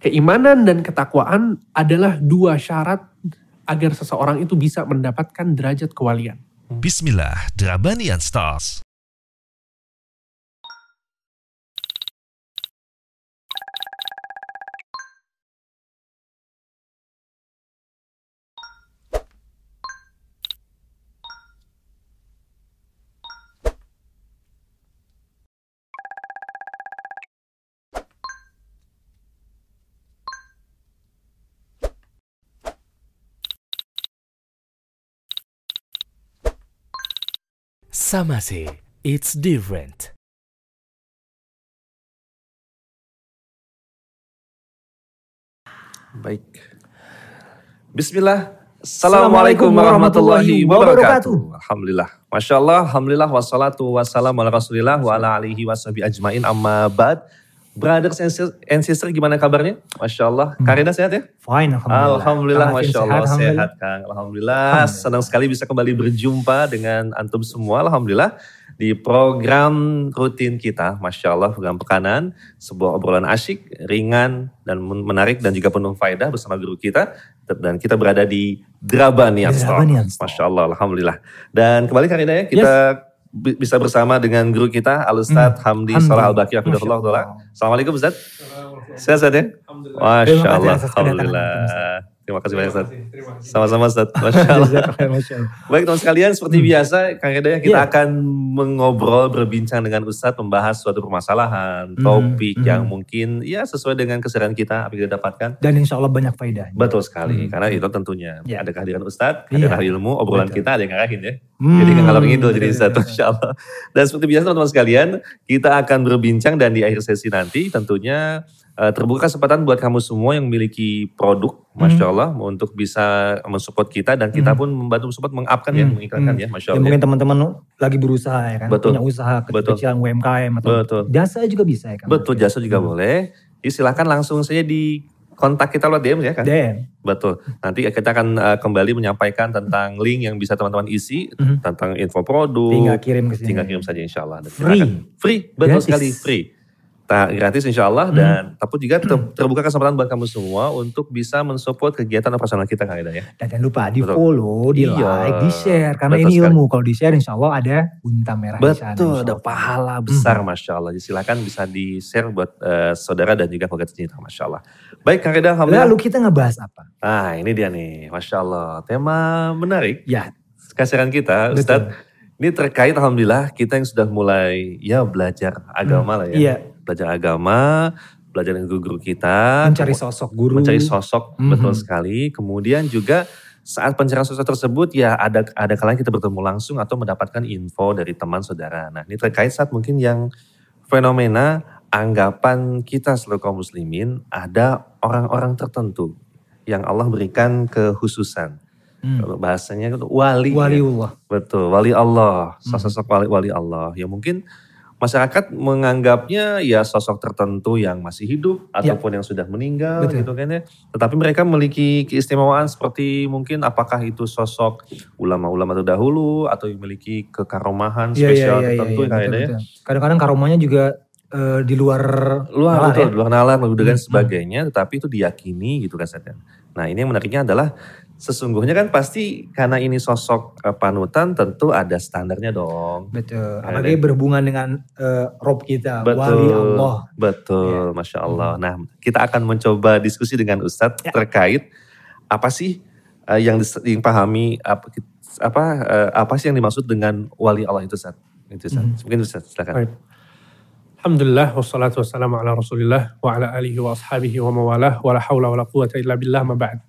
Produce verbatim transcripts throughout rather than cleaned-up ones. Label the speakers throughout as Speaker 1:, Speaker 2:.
Speaker 1: Keimanan dan ketakwaan adalah dua syarat agar seseorang itu bisa mendapatkan derajat kewalian.
Speaker 2: Bismillah, Drabanian Stars.
Speaker 3: Sama sih, it's different.
Speaker 4: Baik. Bismillah. Assalamualaikum warahmatullahi wabarakatuh. Alhamdulillah. Masya Allah. Alhamdulillah. Wassalatu wassalamu ala rasulillah wa ala alihi wa sahbihi ajmain amma ba'd. Brothers and sisters, gimana kabarnya? Masya Allah. Kak Rida sehat ya?
Speaker 5: Fine, Alhamdulillah.
Speaker 4: Alhamdulillah, Masya Allah.
Speaker 5: Sehat,
Speaker 4: Sehat, Kang. Alhamdulillah. Senang sekali bisa kembali berjumpa dengan antum semua. Alhamdulillah. Di program rutin kita, Masya Allah, program Pekanan. Sebuah obrolan asyik, ringan, dan menarik, dan juga penuh faedah bersama guru kita. Dan kita berada di Drabanian Stars. Masya Allah, Alhamdulillah. Dan kembali Kak Rida ya, kita... Yes. Bisa bersama dengan guru kita Al-Ustadz hmm. Hamdi Salah Al-Baqi Hafidhahullah Ta'ala. Assalamualaikum Ustadz. Sehat-sehat ya? Masya Allah. Alhamdulillah. Terima kasih banyak Ustadz. Sama-sama Ustadz. Masya Allah. Baik teman sekalian, seperti hmm. biasa Kang Rida, kita yeah. akan mengobrol, berbincang dengan Ustadz, membahas suatu permasalahan, hmm. topik hmm. yang mungkin ya sesuai dengan keseharian kita, apa yang kita dapatkan.
Speaker 5: Dan insya Allah banyak faedah.
Speaker 4: Betul sekali, hmm. karena itu tentunya yeah. ada kehadiran Ustadz, kehadiran yeah. ilmu, obrolan Betul. Kita ada yang ngarahin ya. Hmm. Jadi nggak ngalor ngidul jadi Ustadz, Masya Allah. Dan seperti biasa teman-teman sekalian, kita akan berbincang dan di akhir sesi nanti tentunya Uh, terbuka kesempatan buat kamu semua yang memiliki produk, Masya Allah, hmm. untuk bisa mensupport kita dan kita hmm. pun membantu support mengupkan hmm. ya, mengiklankan hmm. ya, Masya Allah.
Speaker 5: Ya, mungkin teman-teman lagi berusaha ya kan,
Speaker 4: Betul.
Speaker 5: punya usaha kecil-kecilan U M K M atau
Speaker 4: Betul.
Speaker 5: jasa juga bisa ya kan.
Speaker 4: Betul, jasa juga hmm. boleh. Jadi silakan langsung saja di kontak kita lewat D M ya kan?
Speaker 5: D M.
Speaker 4: Betul. Nanti kita akan uh, kembali menyampaikan tentang link yang bisa teman-teman isi, hmm. tentang info produk.
Speaker 5: Tinggal kirim ke sini.
Speaker 4: Tinggal kirim saja insya Allah.
Speaker 5: Free.
Speaker 4: Free, betul
Speaker 5: Gratis.
Speaker 4: sekali, free. Tak gratis insya Allah hmm. dan tapi juga ter, terbuka kesempatan buat kamu semua untuk bisa mensupport kegiatan operasional kita Kang Ida ya.
Speaker 5: Dan jangan lupa di follow, di
Speaker 4: iya.
Speaker 5: like, di share karena
Speaker 4: Betul
Speaker 5: ini
Speaker 4: sekali.
Speaker 5: ilmu. Kalau di share insya Allah ada unta merah
Speaker 4: Betul,
Speaker 5: di sana. Betul,
Speaker 4: ada pahala besar hmm. Masya Allah. Jadi silakan bisa di share buat uh, saudara dan juga keluarga tercinta Masya Allah. Baik Kang Ida, alhamdulillah.
Speaker 5: Lalu kita ngebahas apa?
Speaker 4: Ah ini dia nih, Masya Allah. Tema menarik.
Speaker 5: Ya.
Speaker 4: Kasihan kita Ustadz. Ini terkait alhamdulillah kita yang sudah mulai ya belajar agama hmm. lah ya.
Speaker 5: Iya.
Speaker 4: Belajar agama, belajar dengan guru-guru kita.
Speaker 5: Mencari sosok guru.
Speaker 4: Mencari sosok, mm-hmm. betul sekali. Kemudian juga saat pencarian sosok tersebut ya ada ada kalanya kita bertemu langsung atau mendapatkan info dari teman saudara. Nah ini terkait saat mungkin yang fenomena anggapan kita seluruh kaum muslimin ada orang-orang tertentu yang Allah berikan kekhususan. Hmm. Bahasanya itu wali.
Speaker 5: Waliullah.
Speaker 4: Ya. Betul, wali Allah. Sosok wali, wali Allah. Ya mungkin masyarakat menganggapnya ya sosok tertentu yang masih hidup ataupun ya. yang sudah meninggal Betul. Gitu kan ya. Tetapi mereka memiliki keistimewaan seperti mungkin apakah itu sosok ulama-ulama terdahulu atau yang memiliki kekaromahan
Speaker 5: ya,
Speaker 4: spesial
Speaker 5: ya, ya,
Speaker 4: tertentu
Speaker 5: ya, ya,
Speaker 4: betul,
Speaker 5: ya. Kadang-kadang karomahnya juga uh, di luar
Speaker 4: luar
Speaker 5: nalar,
Speaker 4: betul,
Speaker 5: ya?
Speaker 4: di luar nalar dan
Speaker 5: hmm.
Speaker 4: sebagainya, tetapi itu diyakini gitu kan Satan. Nah, ini yang menariknya adalah sesungguhnya kan pasti karena ini sosok uh, panutan tentu ada standarnya dong.
Speaker 5: Betul. Apalagi berhubungan dengan uh, Rob kita, betul, wali Allah.
Speaker 4: Betul, ya. Masya Allah. Hmm. Nah kita akan mencoba diskusi dengan Ustadz ya. terkait apa sih uh, yang dipahami, apa, apa, uh, apa sih yang dimaksud dengan wali Allah itu Ustadz. Itu Ustadz. Hmm. Mungkin Ustadz silakan.
Speaker 1: Baik. Alhamdulillah, wassalatu wassalamu ala rasulillah wa ala alihi wa ashabihi wa mawalah wa la hawla wa la quwata illa billah ma ba'd.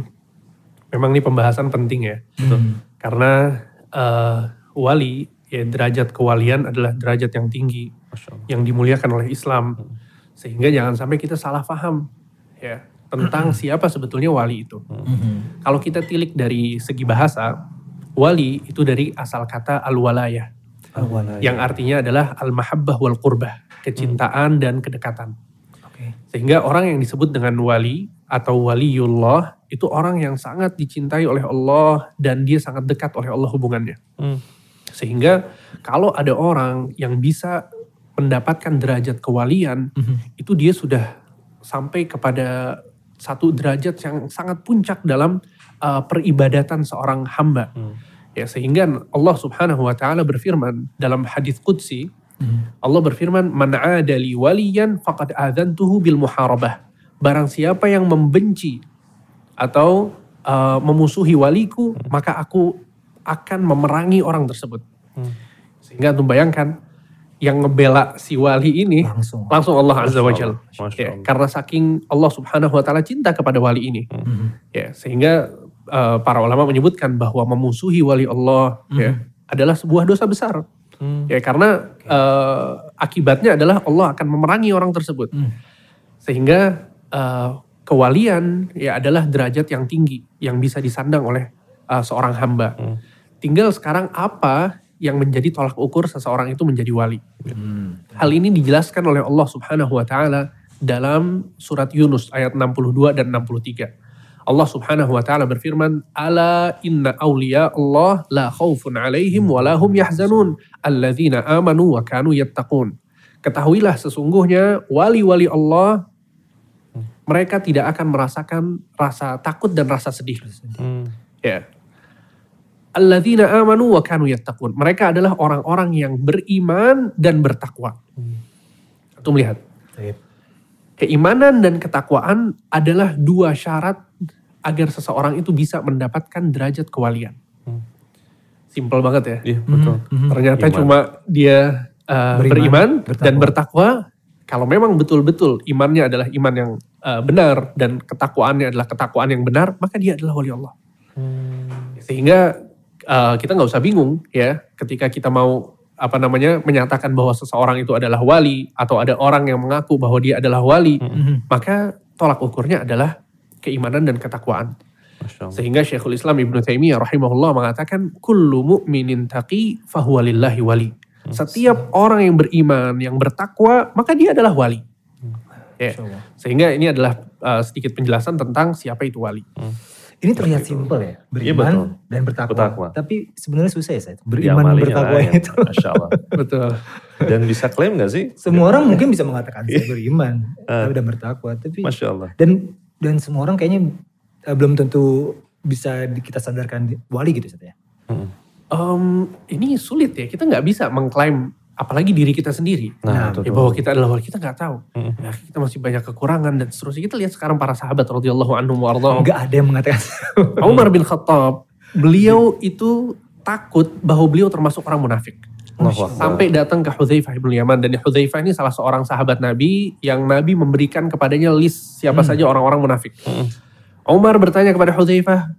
Speaker 1: Memang ini pembahasan penting ya. Hmm. Karena uh, wali, ya derajat kewalian adalah derajat yang tinggi. Yang dimuliakan oleh Islam. Hmm. Sehingga jangan sampai kita salah paham ya tentang hmm. siapa sebetulnya wali itu. Hmm. Kalau kita tilik dari segi bahasa, wali itu dari asal kata al-walayah. Al-walayah. Yang artinya adalah al-mahabbah wal qurbah. Kecintaan hmm. dan kedekatan. Okay. Sehingga orang yang disebut dengan wali atau waliullah itu orang yang sangat dicintai oleh Allah dan dia sangat dekat oleh Allah hubungannya. Hmm. Sehingga kalau ada orang yang bisa mendapatkan derajat kewalian, hmm. itu dia sudah sampai kepada satu derajat yang sangat puncak dalam uh, peribadatan seorang hamba. Hmm. Ya, sehingga Allah Subhanahu wa taala berfirman dalam hadis qudsi, hmm. Allah berfirman, "Man 'ada li waliyan faqad adzantuhu bil muharabah." Barang siapa yang membenci atau uh, memusuhi waliku, hmm. maka aku akan memerangi orang tersebut. Hmm. Sehingga antum bayangkan yang ngebela si wali ini langsung, langsung Allah Azza wa Jalla. Ya, karena saking Allah Subhanahu wa taala cinta kepada wali ini. Hmm. Ya, sehingga uh, para ulama menyebutkan bahwa memusuhi wali Allah hmm. ya, adalah sebuah dosa besar. Hmm. Ya, karena uh, akibatnya adalah Allah akan memerangi orang tersebut. Hmm. Sehingga uh, kewalian ya adalah derajat yang tinggi yang bisa disandang oleh uh, seorang hamba. Hmm. Tinggal sekarang apa yang menjadi tolak ukur seseorang itu menjadi wali. Hmm. Hal ini dijelaskan oleh Allah Subhanahu wa taala dalam surat Yunus ayat enam puluh dua dan enam puluh tiga. Allah Subhanahu wa taala berfirman, "Ala inna awliya Allah la khaufun 'alaihim wa la hum yahzanun, alladzina amanu wa kanu yattaqun." Ketahuilah sesungguhnya wali-wali Allah mereka tidak akan merasakan rasa takut dan rasa sedih. Hmm. Ya. Alladzina amanu wa kanu yattaqun. Mereka adalah orang-orang yang beriman dan bertakwa. Itu melihat. Keimanan dan ketakwaan adalah dua syarat agar seseorang itu bisa mendapatkan derajat kewalian. Simpel banget ya. Iya, betul. Hmm. Ternyata Iman. Cuma dia uh, beriman, beriman dan bertakwa. Kalau memang betul-betul imannya adalah iman yang uh, benar dan ketakwaannya adalah ketakwaan yang benar, maka dia adalah wali Allah. Hmm. Sehingga Uh, kita nggak usah bingung ya ketika kita mau apa namanya menyatakan bahwa seseorang itu adalah wali atau ada orang yang mengaku bahwa dia adalah wali, mm-hmm. maka tolak ukurnya adalah keimanan dan ketakwaan. Sehingga Syekhul Islam Ibnu Taimiyah rahimahullah mengatakan kullu mu'minin taqi fahuwa lillahi wali. Setiap orang yang beriman yang bertakwa maka dia adalah wali. Ya. Sehingga ini adalah uh, sedikit penjelasan tentang siapa itu wali. Hmm.
Speaker 5: Ini terlihat simpel ya, beriman ya, dan bertakwa. bertakwa. Tapi sebenarnya susah ya, Said. Beriman dan bertakwa ya, itu.
Speaker 4: Masya Allah. Betul. Dan bisa klaim gak sih?
Speaker 5: Semua orang mungkin bisa mengatakan saya beriman uh, dan bertakwa. Tapi,
Speaker 4: Masya Allah.
Speaker 5: Dan dan semua orang kayaknya uh, belum tentu bisa kita sadarkan wali gitu Said ya. Hmm.
Speaker 1: Um, ini sulit ya, kita gak bisa mengklaim apalagi diri kita sendiri. Nah, nah ya bahwa kita adalah wali, kita nggak tahu. Hmm. Ya, kita masih banyak kekurangan dan seterusnya. Kita lihat sekarang para sahabat radhiyallahu anhum wa ardhahum.
Speaker 5: Enggak ada yang mengatakan.
Speaker 1: Umar bin Khattab, beliau itu takut bahwa beliau termasuk orang munafik. Sampai datang ke Hudzaifah bin Yaman, dan Hudzaifah ini salah seorang sahabat Nabi yang Nabi memberikan kepadanya list siapa hmm. saja orang-orang munafik. Hmm. Umar bertanya kepada Hudzaifah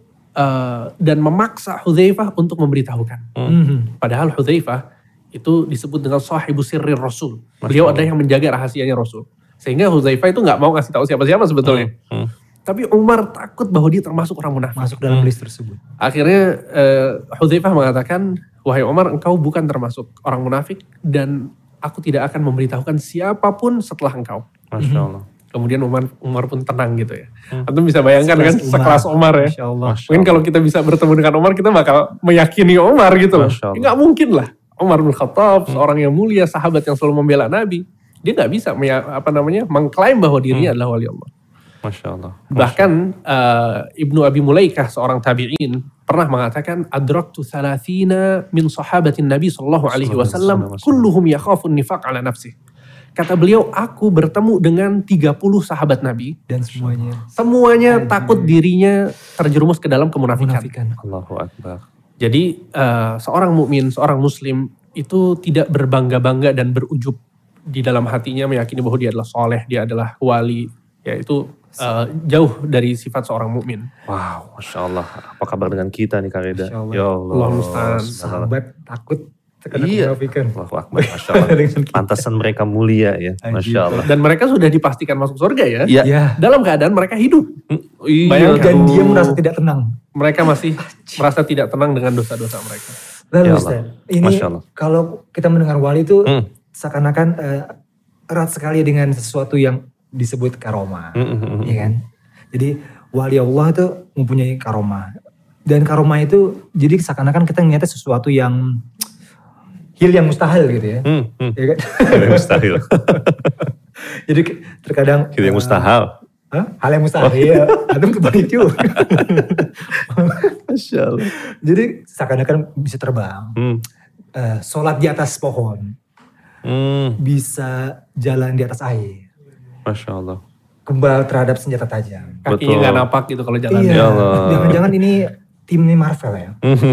Speaker 1: uh, dan memaksa Hudzaifah untuk memberitahukan. Hmm. Padahal Hudzaifah itu disebut dengan sahibu sirri Rasul. Beliau ada yang menjaga rahasianya Rasul. Sehingga Hudzaifah itu gak mau ngasih tahu siapa-siapa sebetulnya. Hmm. Hmm. Tapi Umar takut bahwa dia termasuk orang munafik.
Speaker 5: Masuk dalam hmm. list tersebut.
Speaker 1: Akhirnya uh, Hudzaifah mengatakan, wahai Umar, engkau bukan termasuk orang munafik dan aku tidak akan memberitahukan siapapun setelah engkau.
Speaker 4: Masya Allah.
Speaker 1: Kemudian Umar, Umar pun tenang gitu ya. Hmm. Antum bisa bayangkan sekelas kan Umar. Sekelas Umar ya.
Speaker 5: Masya Allah.
Speaker 1: Mungkin kalau kita bisa bertemu dengan Umar, kita bakal meyakini Umar gitu loh. Gak mungkin lah. Umar bin Khattab, hmm. seorang yang mulia, sahabat yang selalu membela Nabi, dia nggak bisa apa namanya mengklaim bahwa dirinya hmm. adalah wali Allah.
Speaker 4: Masya Allah. Masya
Speaker 1: Bahkan uh, Ibnu Abi Mulaikah, seorang tabi'in, pernah mengatakan, adraktu thalathina min sahabatin Nabi sallallahu alaihi wasallam, kulluhum yakhafun nifaq ala nafsih. Kata beliau, aku bertemu dengan tiga puluh sahabat Nabi.
Speaker 5: Dan semuanya.
Speaker 1: Semuanya Aduh. takut dirinya terjerumus ke dalam kemunafikan.
Speaker 5: Munafikan.
Speaker 4: Allahu Akbar.
Speaker 1: Jadi uh, seorang mukmin, seorang muslim itu tidak berbangga-bangga dan berujub di dalam hatinya meyakini bahwa dia adalah soleh, dia adalah wali. Ya itu uh, jauh dari sifat seorang mukmin.
Speaker 4: Wow, Masya Allah. Apa kabar dengan kita nih Kak Reda?
Speaker 5: Ya Allah.
Speaker 4: Ya Allah.
Speaker 1: Allah musta'an.
Speaker 5: Sahabat takut terkena
Speaker 4: iya.
Speaker 5: kemunafikan.
Speaker 4: Allahu Akbar, Masya Allah. Pantasan mereka mulia ya, Masya Allah.
Speaker 1: Dan mereka sudah dipastikan masuk surga ya.
Speaker 4: Ya.
Speaker 5: ya.
Speaker 1: Dalam keadaan mereka hidup.
Speaker 5: Iya. Bayangkan. Dan dia merasa tidak tenang.
Speaker 1: Mereka masih merasa tidak tenang dengan dosa-dosa mereka.
Speaker 5: Lalu ya Ustaz, ini kalau kita mendengar wali itu hmm. seakan-akan uh, erat sekali dengan sesuatu yang disebut karomah. Hmm, hmm, hmm. Ya kan? Jadi wali Allah itu mempunyai karomah. Dan karomah itu jadi seakan-akan kita ngeliatnya sesuatu yang hil yang mustahil gitu ya.
Speaker 4: Hmm, hmm.
Speaker 5: Ya kan?
Speaker 4: Hil yang mustahil.
Speaker 5: Jadi terkadang
Speaker 4: Itu yang mustahil.
Speaker 5: Uh, hal yang mustahil. Antum kebalik juga.
Speaker 4: Masya Allah.
Speaker 5: Jadi seakan-akan bisa terbang.
Speaker 4: Hmm.
Speaker 5: Uh, sholat di atas pohon.
Speaker 4: Hmm.
Speaker 5: Bisa jalan di atas air.
Speaker 4: Masya Allah.
Speaker 5: Kebal terhadap senjata tajam.
Speaker 1: Kakinya nggak napak gitu kalau jalan.
Speaker 5: Iya.
Speaker 4: Ya Allah.
Speaker 5: Jangan-jangan ini timnya Marvel ya.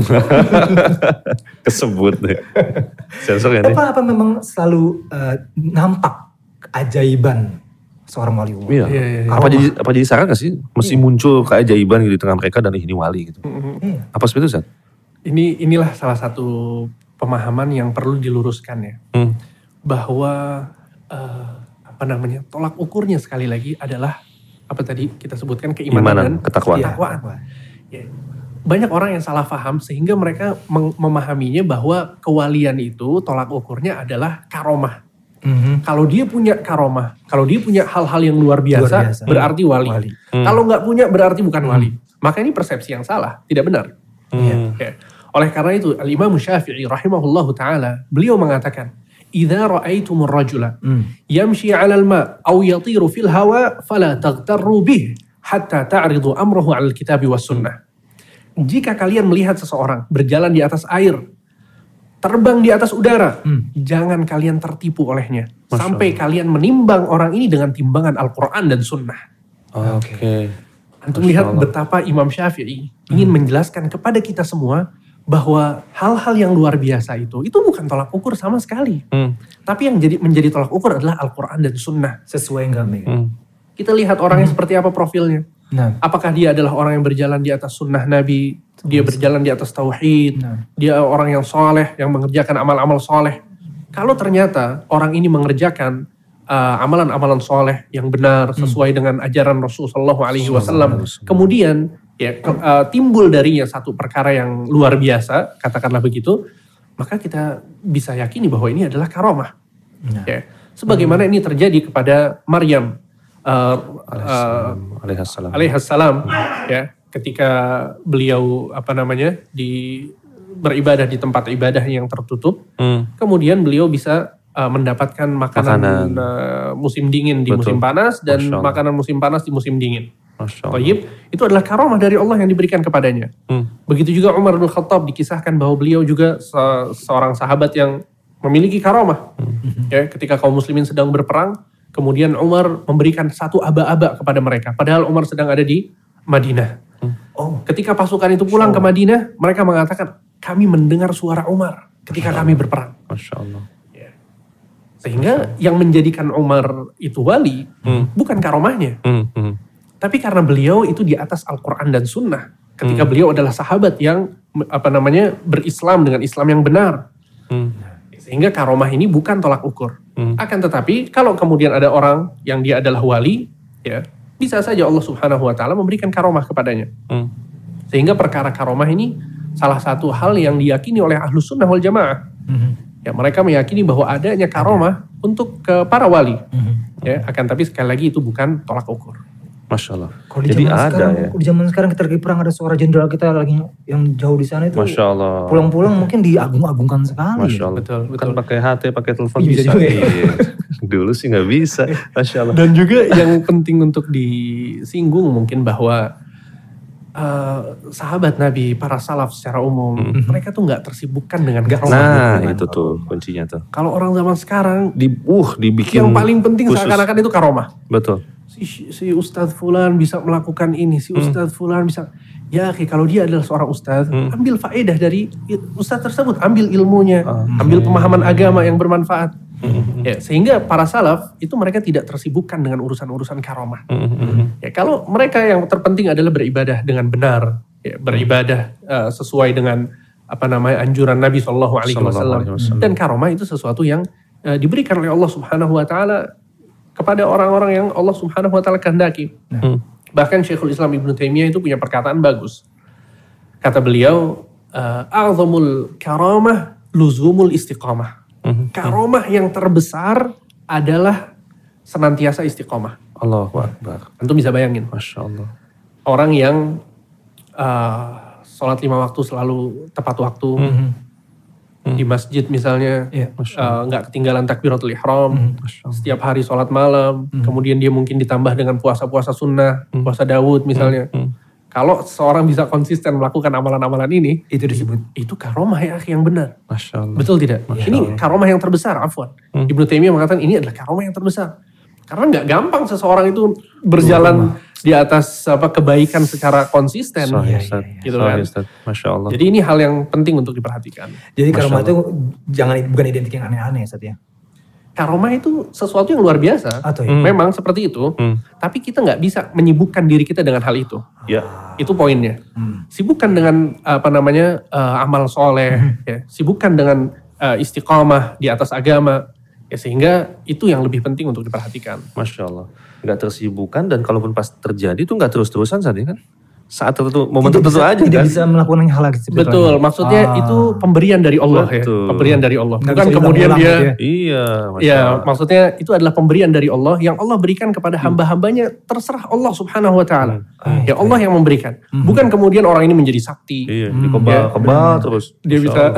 Speaker 4: Kesebut deh. Sensor ya nih.
Speaker 5: Apa, apa memang selalu uh, nampak keajaiban seorang wali Allah?
Speaker 4: Iya.
Speaker 1: Iya, iya, iya.
Speaker 4: Apa jadi apa jadi saran gak sih? Mesti muncul keajaiban gitu di tengah mereka dan ini wali gitu.
Speaker 5: Iya.
Speaker 4: Apa seperti itu, Ustaz?
Speaker 1: Ini inilah salah satu pemahaman yang perlu diluruskan ya.
Speaker 4: Hmm.
Speaker 1: Bahwa uh, apa namanya tolak ukurnya sekali lagi adalah apa tadi kita sebutkan keimanan
Speaker 4: Imanan,
Speaker 1: dan
Speaker 4: ketakwaan.
Speaker 1: ketakwaan. Ya. Banyak orang yang salah paham sehingga mereka mem- memahaminya bahwa kewalian itu tolak ukurnya adalah karomah.
Speaker 5: Mhm.
Speaker 1: Kalau dia punya karomah, kalau dia punya hal-hal yang luar biasa,
Speaker 5: Luar biasa.
Speaker 1: berarti wali.
Speaker 5: Wali.
Speaker 4: Hmm.
Speaker 1: Kalau nggak punya berarti bukan wali. Maka ini persepsi yang salah, tidak benar.
Speaker 4: Hmm.
Speaker 1: Ya. Oleh karena itu, Al-Imam Syafi'i rahimahullahu ta'ala, beliau mengatakan, "Idza ra'aitumur rajula yamshi 'alal ma' aw yatiru fil hawa fala taghtarru bih hatta ta'ridu amrahu 'alal kitabi was sunnah." Jika kalian melihat seseorang berjalan di atas air, terbang di atas udara,
Speaker 5: Hmm.
Speaker 1: jangan kalian tertipu olehnya.
Speaker 4: Masya
Speaker 1: Sampai kalian menimbang orang ini dengan timbangan Al-Quran dan Sunnah.
Speaker 4: Oke.
Speaker 1: Antum
Speaker 4: Masya
Speaker 1: lihat
Speaker 4: Allah.
Speaker 1: betapa Imam Syafi'i ingin menjelaskan kepada kita semua bahwa hal-hal yang luar biasa itu, itu bukan tolak ukur sama sekali.
Speaker 4: Hmm.
Speaker 1: Tapi yang jadi menjadi tolak ukur adalah Al-Quran dan Sunnah.
Speaker 5: Sesuai enggak Mega?
Speaker 4: Hmm.
Speaker 1: Kita lihat orangnya seperti apa profilnya.
Speaker 5: Nah,
Speaker 1: Apakah dia adalah orang yang berjalan di atas sunnah Nabi, dia berjalan di atas tauhid,
Speaker 5: Nah.
Speaker 1: dia orang yang soleh, yang mengerjakan amal-amal soleh. Kalau ternyata orang ini mengerjakan uh, amalan-amalan soleh yang benar sesuai dengan ajaran Rasulullah Shallallahu Alaihi Wasallam, kemudian ya ke- uh, timbul darinya satu perkara yang luar biasa, katakanlah begitu, maka kita bisa yakini bahwa ini adalah karomah.
Speaker 5: Nah.
Speaker 1: Ya. Sebagaimana ini terjadi kepada Maryam. Uh, uh,
Speaker 4: Alaihissalam.
Speaker 1: alaihassalam ya ketika beliau apa namanya di beribadah di tempat ibadah yang tertutup,
Speaker 4: Hmm.
Speaker 1: kemudian beliau bisa uh, mendapatkan makanan,
Speaker 4: Makanan.
Speaker 1: uh, musim dingin di
Speaker 4: Betul.
Speaker 1: musim panas dan
Speaker 4: Masya Allah.
Speaker 1: makanan musim panas di musim dingin.
Speaker 4: Masya Allah.
Speaker 1: Thayyib, itu adalah karomah dari Allah yang diberikan kepadanya.
Speaker 4: Hmm.
Speaker 1: Begitu juga Umar bin Khattab dikisahkan bahwa beliau juga se- seorang sahabat yang memiliki karomah. Ya, ketika kaum muslimin sedang berperang, kemudian Umar memberikan satu aba-aba kepada mereka. Padahal Umar sedang ada di Madinah.
Speaker 5: oh,
Speaker 1: Ketika pasukan itu pulang ke Madinah, mereka mengatakan, kami mendengar suara Umar ketika kami berperang.
Speaker 4: Masya Allah.
Speaker 1: Sehingga yang menjadikan Umar itu wali, bukan karomahnya.
Speaker 4: Hmm. Hmm.
Speaker 1: Tapi karena beliau itu di atas Al-Quran dan Sunnah. Ketika beliau adalah sahabat yang apa namanya berislam dengan Islam yang benar.
Speaker 4: Hmm.
Speaker 1: Sehingga karomah ini bukan tolak ukur.
Speaker 4: Hmm.
Speaker 1: Akan tetapi kalau kemudian ada orang yang dia adalah wali, ya bisa saja Allah Subhanahu Wa Taala memberikan karomah kepadanya.
Speaker 4: Hmm.
Speaker 1: Sehingga perkara karomah ini salah satu hal yang diyakini oleh Ahlus Sunnah wal Jamaah.
Speaker 5: mhm,
Speaker 1: Ya, mereka meyakini bahwa adanya karomah untuk ke para wali.
Speaker 5: mhm.
Speaker 1: Ya, akan tapi sekali lagi itu bukan tolak ukur.
Speaker 4: Masya Allah.
Speaker 5: Kalau di
Speaker 4: Jadi
Speaker 5: zaman
Speaker 4: ada
Speaker 5: sekarang,
Speaker 4: ya.
Speaker 5: di zaman sekarang kita lagi perang ada suara jenderal kita lagi yang jauh di sana itu.
Speaker 4: Masya Allah.
Speaker 5: Pulang-pulang mungkin diagung-agungkan sekali.
Speaker 4: Masya Allah.
Speaker 1: Betul,
Speaker 4: Kan
Speaker 1: betul.
Speaker 4: pakai H T, pakai telepon
Speaker 5: Iya,
Speaker 4: bisa.
Speaker 5: juga ya.
Speaker 4: Iya. Dulu sih nggak bisa. Masya Allah.
Speaker 1: Dan juga yang penting untuk disinggung mungkin bahwa uh, sahabat Nabi, para salaf secara umum, mereka tuh nggak tersibukkan dengan karomah.
Speaker 4: Nah itu tuh kuncinya tuh.
Speaker 1: Kalau orang zaman sekarang,
Speaker 4: Di, uh, dibikin
Speaker 1: yang paling penting
Speaker 4: khusus.
Speaker 1: seakan-akan itu karomah.
Speaker 4: Betul.
Speaker 1: Si, si Ustadz Fulan bisa melakukan ini, si Ustadz Fulan bisa. Ya akhi, kalau dia adalah seorang Ustadz, ambil faedah dari Ustadz tersebut, ambil ilmunya, ambil pemahaman agama yang bermanfaat. Ya, sehingga para salaf itu mereka tidak tersibukkan dengan urusan-urusan karomah. Ya, kalau mereka yang terpenting adalah beribadah dengan benar, ya, beribadah uh, sesuai dengan apa namanya anjuran Nabi Shallallahu Alaihi
Speaker 4: Sallallahu
Speaker 1: Wasallam.
Speaker 4: Alaihi Wasallam.
Speaker 1: Dan karomah itu sesuatu yang uh, diberikan oleh Allah Subhanahu Wa Taala kepada orang-orang yang Allah Subhanahu Wa Taala kehendaki.
Speaker 4: Hmm.
Speaker 1: Bahkan Syekhul Islam Ibnu Taimiyah itu punya perkataan bagus. Kata beliau, "A'zamul karamah luzumul istiqamah." Karomah yang terbesar adalah senantiasa istiqamah.
Speaker 4: Allahu Akbar.
Speaker 1: Antum bisa bayangin.
Speaker 4: Masya Allah.
Speaker 1: Orang yang uh, sholat lima waktu selalu tepat waktu. hmm. di masjid misalnya,
Speaker 5: yeah.
Speaker 1: uh, gak ketinggalan takbiratul ihram, hmm. setiap hari sholat malam, hmm. kemudian dia mungkin ditambah dengan puasa-puasa sunnah, hmm. puasa Daud misalnya. Hmm. Hmm. Kalau seorang bisa konsisten melakukan amalan-amalan ini, itu disebut, itu karomah ya yang benar.
Speaker 4: Masya Allah.
Speaker 1: Betul tidak? Masya ini Allah. Karomah yang terbesar, afwan. Hmm. Ibnu Taimiyah mengatakan ini adalah karomah yang terbesar. Karena gak gampang seseorang itu berjalan di atas apa kebaikan secara konsisten,
Speaker 4: Sorry,
Speaker 1: ya,
Speaker 4: Ustaz.
Speaker 1: gitu
Speaker 4: Sorry,
Speaker 1: kan.
Speaker 4: Ustaz. Masya Allah.
Speaker 1: Jadi ini hal yang penting untuk diperhatikan.
Speaker 5: Jadi karomah itu jangan bukan identik yang aneh-aneh, Ustaz ya.
Speaker 1: Karomah itu sesuatu yang luar biasa.
Speaker 5: Atau ya?
Speaker 1: Hmm. Memang seperti itu, hmm. tapi kita nggak bisa menyibukkan diri kita dengan hal itu.
Speaker 4: Ya.
Speaker 1: Itu poinnya. Hmm. Sibukkan dengan apa namanya uh, amal soleh, hmm. ya. Sibukkan dengan uh, istiqamah di atas agama. Ya, sehingga itu yang lebih penting untuk diperhatikan.
Speaker 4: Masya Allah. Gak tersibukkan dan kalaupun pas terjadi itu gak terus-terusan saat ini kan. Saat tertentu, momen tertentu aja
Speaker 5: tidak
Speaker 4: kan.
Speaker 5: Tidak bisa melakukan hal lagi.
Speaker 1: Betul, maksudnya ah. itu pemberian dari Allah. Betul. Ya. Pemberian dari Allah. Gak bukan kemudian dia. Ya.
Speaker 4: Iya.
Speaker 1: Ya, maksudnya itu adalah pemberian dari Allah yang Allah berikan kepada hamba-hambanya, terserah Allah subhanahu wa ta'ala. Hmm. Ya Allah yang memberikan. Hmm. Bukan kemudian orang ini menjadi sakti.
Speaker 4: Iya, hmm. dikebal-kebal ya. Terus.
Speaker 1: Dia Masya bisa.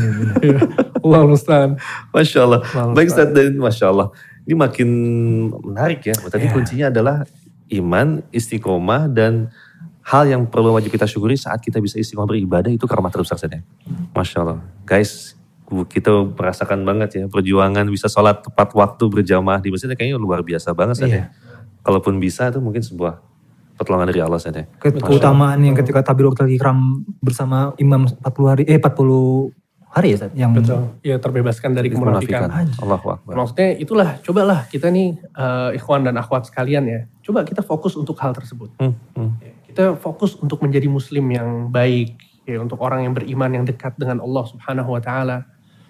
Speaker 1: Allah Ustaz.
Speaker 4: Masya Allah. Baik Ustaz, Masya Allah. Ini makin menarik ya. Tadi yeah. kuncinya adalah iman, istiqomah, dan hal yang perlu wajib kita syukuri saat kita bisa istiqomah beribadah itu karomah terbesar saja. Masya Allah. Guys, kita merasakan banget ya perjuangan bisa sholat tepat waktu berjamaah di masjid kayaknya luar biasa banget saja. Yeah. Kalaupun bisa itu mungkin sebuah pertolongan dari Allah saja.
Speaker 5: Keutamaan yang ketika takbiratul ihram bersama imam empat puluh hari, eh empat puluh hari ya Ustaz? Yang
Speaker 1: betul, ya terbebaskan dari kemunafikan.
Speaker 4: Allahu Akbar.
Speaker 1: Maksudnya itulah, cobalah kita nih uh, ikhwan dan akhwat sekalian ya, coba kita fokus untuk hal tersebut. Hmm, hmm. Ya, kita fokus untuk menjadi muslim yang baik, ya, untuk orang yang beriman yang dekat dengan Allah Subhanahu Wa Taala.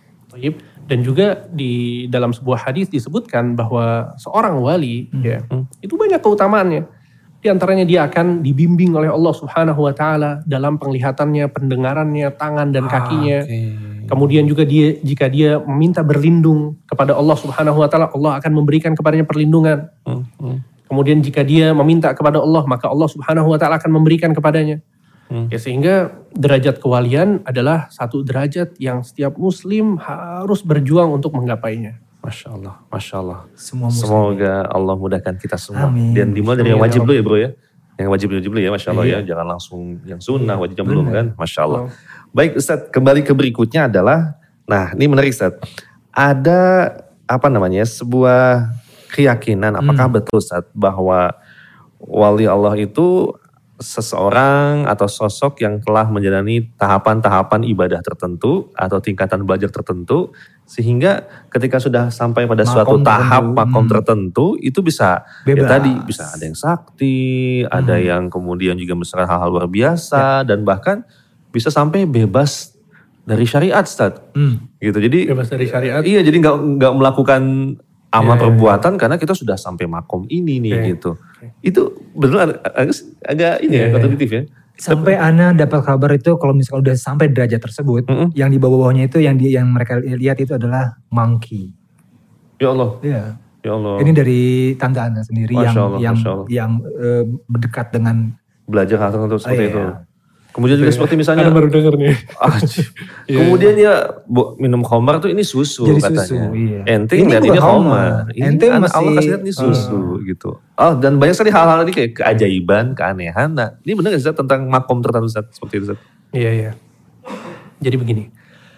Speaker 1: Dan juga di dalam sebuah hadis disebutkan bahwa seorang wali, hmm. ya, hmm. itu banyak keutamaannya. Di antaranya dia akan dibimbing oleh Allah Subhanahu Wa Taala dalam penglihatannya, pendengarannya, tangan dan kakinya. Ah, okay. Kemudian juga dia jika dia meminta berlindung kepada Allah Subhanahu Wa Taala, Allah akan memberikan kepadanya perlindungan. Hmm, hmm. Kemudian jika dia meminta kepada Allah, maka Allah Subhanahu Wa Taala akan memberikan kepadanya. Hmm. Ya, sehingga derajat kewalian adalah satu derajat yang setiap muslim harus berjuang untuk menggapainya.
Speaker 4: Masya Allah, Masya Allah.
Speaker 5: Semua muslim.
Speaker 4: Semoga Allah mudahkan kita semua.
Speaker 5: Amin.
Speaker 4: Dan dimulai dari yang wajib dulu ya bro ya. Yang wajib-wajib dulu ya, Masya Allah iya. ya. Jangan langsung yang sunnah, wajibnya belum kan. Masya Allah. Oh. Baik Ustadz, kembali ke berikutnya adalah, nah ini menarik Ustadz. Ada apa namanya, sebuah keyakinan, apakah hmm. betul Ustadz bahwa wali Allah itu seseorang atau sosok yang telah menjalani tahapan-tahapan ibadah tertentu atau tingkatan belajar tertentu sehingga ketika sudah sampai pada makom suatu tahap tertentu. makom hmm. tertentu itu bisa ya tadi bisa ada yang sakti, hmm. ada yang kemudian juga misalkan hal-hal luar biasa ya. Dan bahkan bisa sampai bebas dari syariat Ustaz. Hmm. Gitu. Jadi
Speaker 1: bebas dari syariat.
Speaker 4: Iya, jadi nggak nggak melakukan amal yeah, perbuatan yeah. karena kita sudah sampai makom ini nih okay. gitu. Okay. Itu betul agak, agak ini yeah, ya kontradiktif ya.
Speaker 5: Sampai Ana dapat kabar itu kalau misalnya udah sampai derajat tersebut, mm-hmm. yang di bawah-bawahnya itu yang di, yang mereka lihat itu adalah monkey.
Speaker 4: Ya Allah.
Speaker 5: Iya.
Speaker 4: Ya Allah.
Speaker 5: Ini dari tante Ana sendiri Masya yang
Speaker 4: Allah,
Speaker 5: yang yang uh, berdekat dengan
Speaker 4: belajar hal tertentu seperti oh, iya. itu. Kemudian juga
Speaker 1: ya.
Speaker 4: seperti misalnya.
Speaker 1: Ada baru denger nih.
Speaker 4: Ah, kemudian ya minum khamar tuh ini susu
Speaker 5: jadi
Speaker 4: katanya.
Speaker 5: Susu, iya.
Speaker 4: Ente ngeliat ini khamar.
Speaker 5: Ente masih.
Speaker 4: Allah kasih lihat ini susu uh. gitu. Oh dan banyak sekali hal-hal ini kayak keajaiban, keanehan. Nah ini benar gak Ustaz tentang makom tertentu Ustaz seperti itu Ustaz?
Speaker 1: Iya iya. Jadi begini.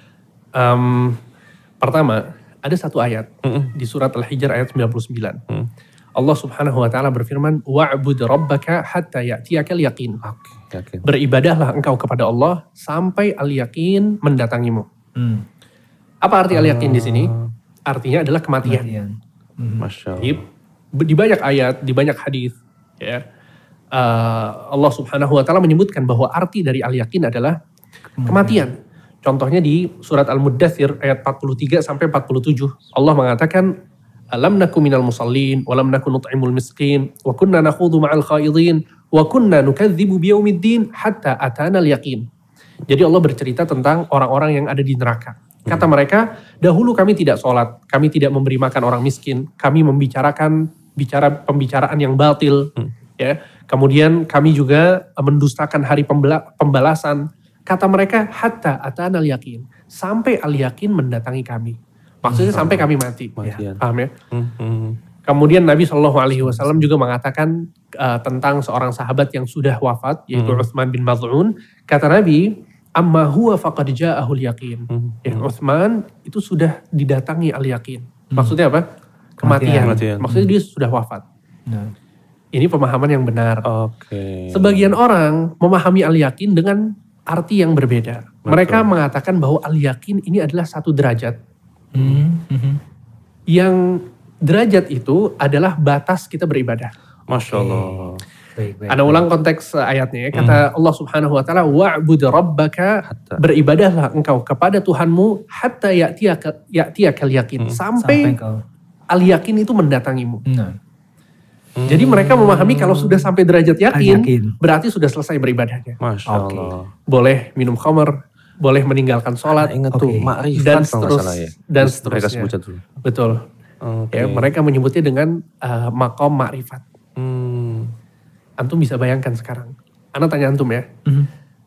Speaker 1: Um, pertama ada satu ayat mm-mm. di surat Al-Hijr ayat sembilan puluh sembilan. Mm. Allah Subhanahu wa taala berfirman, "Wa'bud rabbaka hatta ya'tiyakal yaqin."
Speaker 4: Okay. Yakin.
Speaker 1: Beribadahlah engkau kepada Allah sampai al-yaqin mendatangimu. Hmm. Apa arti al-yaqin di sini? Artinya adalah kematian. kematian.
Speaker 5: Hmm.
Speaker 4: Masya Allah.
Speaker 1: Di, di banyak ayat, di banyak hadis, ya, uh, Allah Subhanahu wa taala menyebutkan bahwa arti dari al-yaqin adalah kematian. kematian. Contohnya di surat Al-Muddathir ayat empat puluh tiga sampai empat puluh tujuh. Allah mengatakan, "Alam nakum minal musallin, wa lam nakun nut'imul miskin, wa kunna nakhudhu ma'al khaidin, wa kunna nukadzibu biyaumiddin hatta atana al-yaqin." Jadi Allah bercerita tentang orang-orang yang ada di neraka. Kata hmm. mereka, dahulu kami tidak sholat, kami tidak memberi makan orang miskin, kami membicarakan bicara pembicaraan yang batil, hmm. ya. Kemudian kami juga mendustakan hari pembela, pembalasan, Kata mereka, hatta atana al-yakin. Sampai al-yakin mendatangi kami. Maksudnya hmm. sampai kami mati. Ya, paham ya? Hmm. Hmm. Kemudian Nabi shallallahu alaihi wasallam juga mengatakan uh, tentang seorang sahabat yang sudah wafat, yaitu hmm. Utsman bin Maz'un. Kata Nabi, amma huwa faqad ja'ahul yakin. Hmm. Ya, Utsman itu sudah didatangi al-yakin. Maksudnya apa? Kematian. Kematian. Maksudnya dia sudah wafat. Nah. Ini pemahaman yang benar.
Speaker 4: Okay.
Speaker 1: Sebagian orang memahami al-yakin dengan arti yang berbeda. Betul. Mereka mengatakan bahwa al-yakin ini adalah satu derajat. Hmm. Hmm. Yang derajat itu adalah batas kita beribadah.
Speaker 4: Masya Allah.
Speaker 1: Baik, baik, Anda ulang konteks ayatnya. Kata hmm. Allah subhanahu wa ta'ala, wa'bud rabbaka, hatta. Beribadahlah engkau kepada Tuhanmu, hatta ya'tiyaka, ya'tiyakal yakin. Hmm. Sampai, Sampai al-yakin itu mendatangimu. Nah. Hmm. Jadi mereka memahami kalau sudah sampai derajat yakin, yakin. Berarti sudah selesai beribadahnya.
Speaker 4: Masya Allah. Okay.
Speaker 1: Boleh minum khamr, boleh meninggalkan sholat.
Speaker 4: Nah, ingat okay. tuh, makrifat
Speaker 1: dan seterus,
Speaker 4: ya.
Speaker 1: dan seterusnya. Betul. Okay. Ya, mereka menyebutnya dengan uh, makom makrifat. Hmm. Antum bisa bayangkan sekarang. Ana tanya antum ya. Mm-hmm.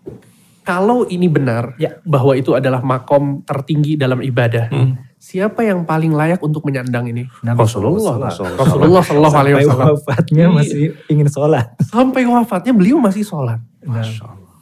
Speaker 1: Kalau ini benar ya. Bahwa itu adalah makom tertinggi dalam ibadah. Mm. Siapa yang paling layak untuk menyandang ini?
Speaker 5: Nabi
Speaker 1: Rasulullah. Rasulullah Sallallahu Alaihi Wasallam.
Speaker 5: Sampai wafatnya masih ingin sholat.
Speaker 1: Sampai wafatnya beliau masih sholat. Masya Allah.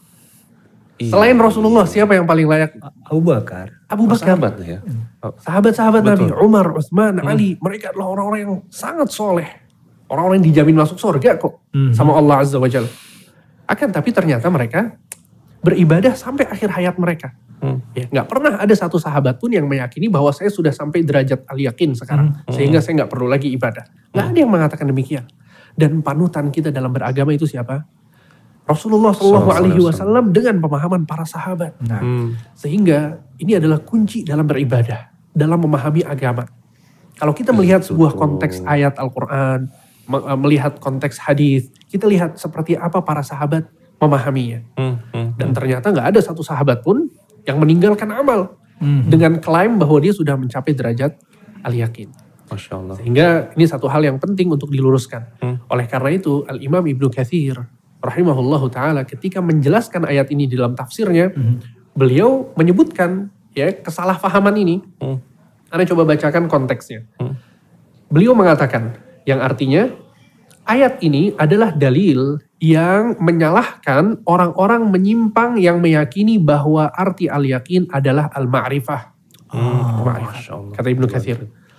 Speaker 1: Selain Rasulullah, siapa yang paling layak?
Speaker 5: Abu Bakar.
Speaker 1: Abu Bakar.
Speaker 4: Sahabat ya.
Speaker 1: Sahabat-sahabat Nabi, Umar, Utsman, hmm. Ali. Mereka adalah orang-orang yang sangat soleh. Orang-orang yang dijamin masuk surga kok. Hmm. Sama Allah Azza wa Jalla. Akan tapi ternyata mereka beribadah sampai akhir hayat mereka. Hmm. Ya, gak pernah ada satu sahabat pun yang meyakini bahwa saya sudah sampai derajat al-yakin sekarang. Hmm. Sehingga saya gak perlu lagi ibadah. Gak hmm. ada yang mengatakan demikian. Dan panutan kita dalam beragama itu siapa? Rasulullah Shallallahu Alaihi Wasallam dengan pemahaman para sahabat. Nah, hmm. Sehingga ini adalah kunci dalam beribadah, dalam memahami agama. Kalau kita melihat sebuah konteks ayat Al-Quran, melihat konteks hadis, kita lihat seperti apa para sahabat memahaminya. Hmm. Hmm. Dan ternyata nggak ada satu sahabat pun yang meninggalkan amal hmm. dengan klaim bahwa dia sudah mencapai derajat al-yakin.
Speaker 4: Masya Allah.
Speaker 1: Sehingga ini satu hal yang penting untuk diluruskan. Hmm. Oleh karena itu Al-Imam Ibnu Katsir rahimahullahu ta'ala ketika menjelaskan ayat ini di dalam tafsirnya, hmm. beliau menyebutkan ya kesalahpahaman ini. Hmm. Anda coba bacakan konteksnya. Hmm. Beliau mengatakan yang artinya ayat ini adalah dalil yang menyalahkan orang-orang menyimpang yang meyakini bahwa arti al-yakin adalah al-ma'rifah. Hmm. Ma'rifah. Kata Ibnu Katsir.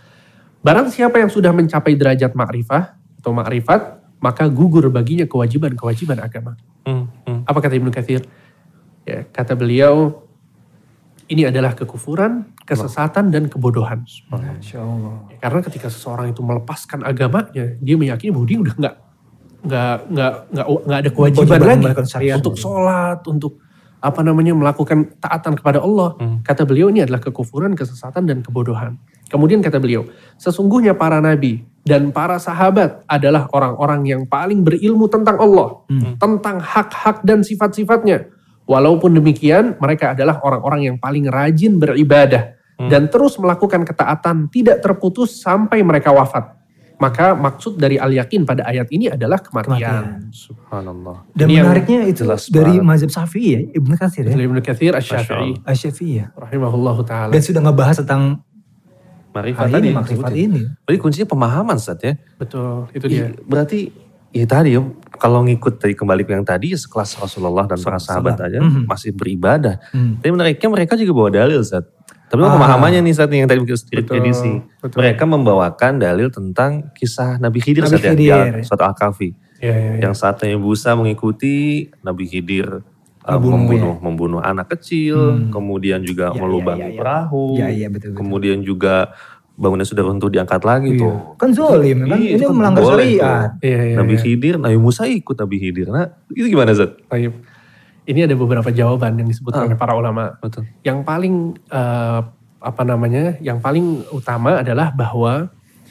Speaker 1: Barang siapa yang sudah mencapai derajat ma'rifah atau ma'rifat, maka gugur baginya kewajiban-kewajiban agama. Hmm, hmm. Apa kata Ibnu Katsir? Ya, kata beliau, ini adalah kekufuran, kesesatan, dan kebodohan.
Speaker 5: Masya Allah.
Speaker 1: Ya, karena ketika seseorang itu melepaskan agamanya, dia meyakini bahwa dia udah nggak nggak nggak nggak nggak ada kewajiban lagi untuk sholat, untuk apa namanya melakukan taatan kepada Allah. Hmm. Kata beliau ini adalah kekufuran, kesesatan, dan kebodohan. Kemudian kata beliau, sesungguhnya para nabi dan para sahabat adalah orang-orang yang paling berilmu tentang Allah, hmm. tentang hak-hak dan sifat-sifatnya. Walaupun demikian, mereka adalah orang-orang yang paling rajin beribadah hmm. dan terus melakukan ketaatan tidak terputus sampai mereka wafat. Maka maksud dari al-yakin pada ayat ini adalah kematian.
Speaker 4: kematian. Subhanallah.
Speaker 5: Dan ini menariknya itu dari mazhab Syafi'i ya, Ibnu Katsir ya.
Speaker 1: Ibnu Katsir Asy-Syafi'i.
Speaker 5: Asy-Syafi'i ya.
Speaker 1: Rahimahullahu ta'ala.
Speaker 5: Dan sudah ngebahas tentang
Speaker 4: Makrifat
Speaker 5: ini,
Speaker 4: tadi.
Speaker 5: Makrifat ini.
Speaker 4: Berarti kuncinya pemahaman Ustaz ya.
Speaker 1: Betul, itu dia.
Speaker 4: Berarti ya tadi ya, kalau ngikut dari kembali ke yang tadi, sekelas Rasulullah dan para sahabat aja mm-hmm. masih beribadah. Mm. Tapi menariknya mereka juga bawa dalil Ustaz. Tapi ah. pemahamannya nih Ustaz yang tadi kita edisi. Mereka membawakan dalil tentang kisah Nabi Khidir Ustaz ya. Surat Al-Kahfi.
Speaker 1: Ya, ya, ya.
Speaker 4: Yang saatnya Musa mengikuti Nabi Khidir. Uh, membunuh ya. membunuh anak kecil, hmm. kemudian juga ya, melubangi ya, ya, ya. perahu,
Speaker 5: ya, ya, betul, betul.
Speaker 4: kemudian juga bangunan sudah runtuh diangkat lagi iya. tuh.
Speaker 5: Kan zolim kan, ini kan melanggar syariat.
Speaker 1: Iya, iya,
Speaker 4: Nabi
Speaker 1: iya.
Speaker 4: Khidir, Nabi Musa ikut Nabi Khidir. Nah itu gimana Zat?
Speaker 1: Ini ada beberapa jawaban yang disebutkan ah, oleh para ulama.
Speaker 4: Betul.
Speaker 1: Yang paling uh, apa namanya, yang paling utama adalah bahwa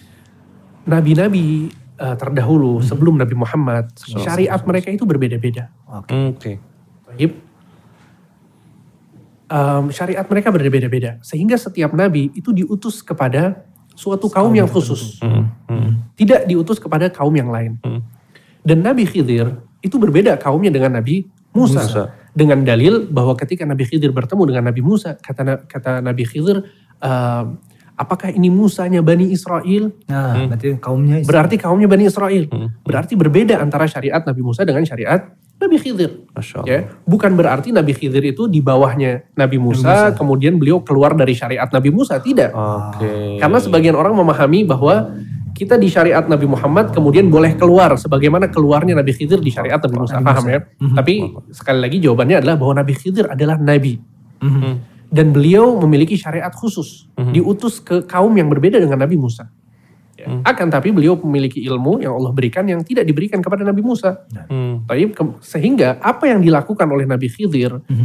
Speaker 1: nabi-nabi uh, terdahulu hmm. sebelum Nabi Muhammad, so, syariat so, so, so. mereka itu berbeda-beda.
Speaker 4: Oke. Okay. Okay.
Speaker 1: Um, syariat mereka berbeda-beda. Sehingga setiap nabi itu diutus kepada suatu kaum yang khusus. Hmm. Hmm. Tidak diutus kepada kaum yang lain. Hmm. Dan Nabi Khidir itu berbeda kaumnya dengan Nabi Musa. Musa. Dengan dalil bahwa ketika Nabi Khidir bertemu dengan Nabi Musa, kata kata Nabi Khidir, uh, apakah ini Musanya Bani Israel?
Speaker 5: Nah, hmm. berarti kaumnya Israel.
Speaker 1: Berarti kaumnya Bani Israel. Hmm. Berarti berbeda antara syariat Nabi Musa dengan syariat Nabi Khidir. Ya, bukan berarti Nabi Khidir itu di bawahnya Nabi Musa, Musa, kemudian beliau keluar dari syariat Nabi Musa. Tidak.
Speaker 4: Okay.
Speaker 1: Karena sebagian orang memahami bahwa kita di syariat Nabi Muhammad kemudian boleh keluar sebagaimana keluarnya Nabi Khidir di syariat Nabi Musa. Paham ya? Mm-hmm. Tapi sekali lagi jawabannya adalah bahwa Nabi Khidir adalah Nabi. Mm-hmm. Dan beliau memiliki syariat khusus. Mm-hmm. Diutus ke kaum yang berbeda dengan Nabi Musa. Ya. Mm-hmm. Akan tapi beliau memiliki ilmu yang Allah berikan yang tidak diberikan kepada Nabi Musa. Mm-hmm. Tapi, sehingga apa yang dilakukan oleh Nabi Khidir mm-hmm.